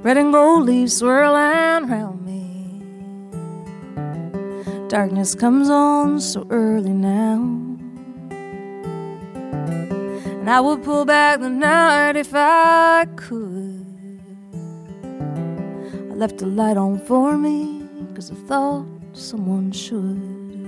Red and gold leaves swirling round me. Darkness comes on so early now, and I would pull back the night if I could. I left the light on for me, 'cause I thought someone should.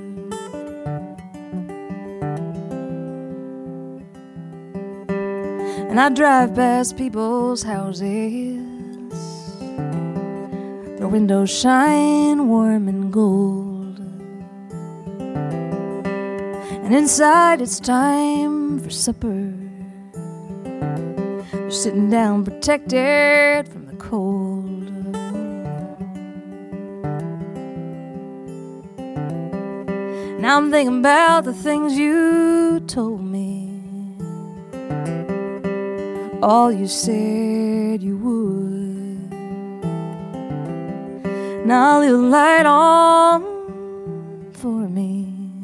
And I drive past people's houses, their windows shine warm and gold, and inside it's time for supper. They're sitting down protected from the cold. Now I'm thinking about the things you told me, all you said you would. Now leave the light on for me,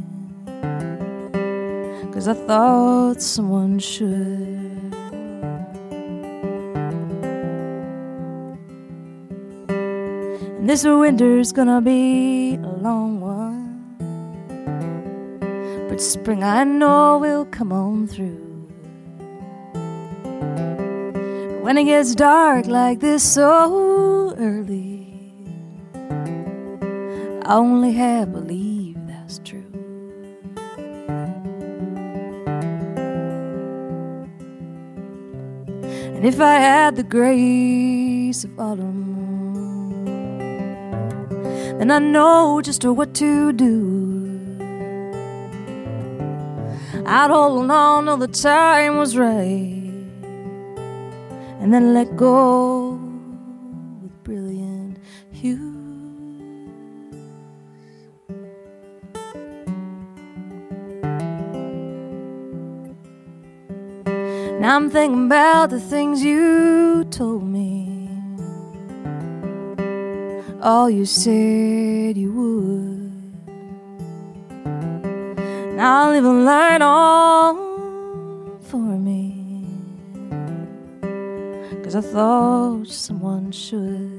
'cause I thought someone should. And this winter's gonna be a long one, but spring I know will come on through. When it gets dark like this so early, I only have believe that's true. And if I had the grace of autumn, then I know just what to do. I'd hold on till the time was right, and then let go with brilliant hues. Now I'm thinking about the things you told me, all you said you would. Now I'll leave a light on for me, 'cause I thought someone should.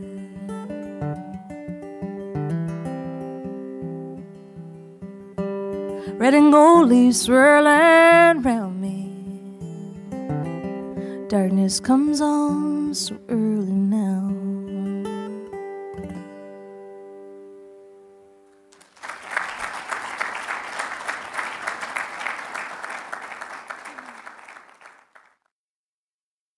Red and gold leaves swirling round me. Darkness comes on so early now,